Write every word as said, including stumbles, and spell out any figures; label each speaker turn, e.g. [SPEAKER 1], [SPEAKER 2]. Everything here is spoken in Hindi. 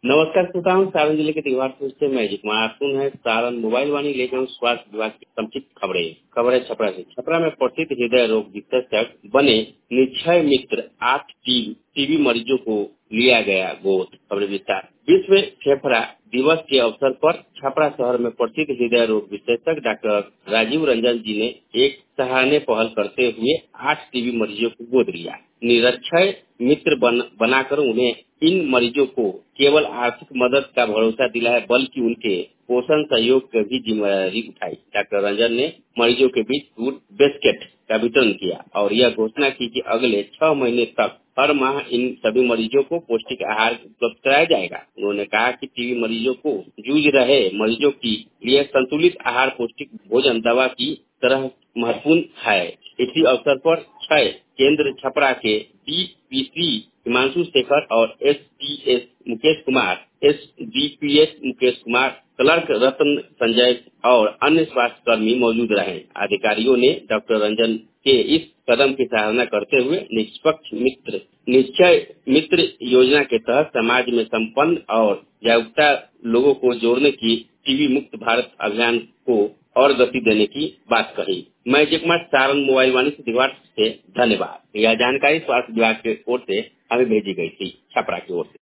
[SPEAKER 1] नमस्कार श्रोताओं, सारण जिले के दीवारपुर से मैं अजय कुमार सुन है सारण मोबाइल वाणी लेकर स्वास्थ्य विभाग की संक्षिप्त खबरें खबरें छपरा से। छपरा में प्रसिद्ध हृदय रोग विशेषज्ञ बने निश्चय मित्र आठ टीबी मरीजों को लिया गया गोद। खबरें विस्तार। विश्व फेफड़ा दिवस के अवसर पर छपरा शहर में प्रसिद्ध हृदय रोग विशेषज्ञ डॉक्टर राजीव रंजन जी ने एक सराहनीय पहल करते हुए आठ टीबी मरीजों को गोद लिया। निरक्षय मित्र बन, बनाकर उन्हें इन मरीजों को केवल आर्थिक मदद का भरोसा दिलाया, बल्कि उनके पोषण सहयोग की भी जिम्मेदारी उठाई। डॉक्टर रंजन ने मरीजों के बीच फूड बिस्किट का वितरण किया और यह घोषणा की कि अगले छह महीने तक हर माह इन सभी मरीजों को पौष्टिक आहार उपलब्ध कराया जाएगा। उन्होंने कहा कि टीबी मरीजों को जूझ रहे मरीजों के लिए संतुलित आहार, पौष्टिक भोजन दवा की तरह महत्वपूर्ण है। इसी अवसर पर छह केंद्र छपरा के D P C Himanshu Shekhar और S T S Mukesh Kumar, S D P S Mukesh Kumar, clerk Ratna Sanjay और अन्य स्वास्थ्य कर्मी मौजूद रहे। अधिकारियों ने डॉक्टर रंजन के इस कदम की सराहना करते हुए निष्पक्ष मित्र निश्चय मित्र योजना के तहत समाज में संपन्न और जागरूकता लोगों को जोड़ने की टीबी मुक्त भारत अभियान को और गति देने की बात कही। मैं अजय कुमार, सारण मोबाइल वाणी से दीवार से धन्यवाद। यह जानकारी स्वास्थ्य विभाग की ओर से हमें भेजी गई थी, छपरा की ओर से।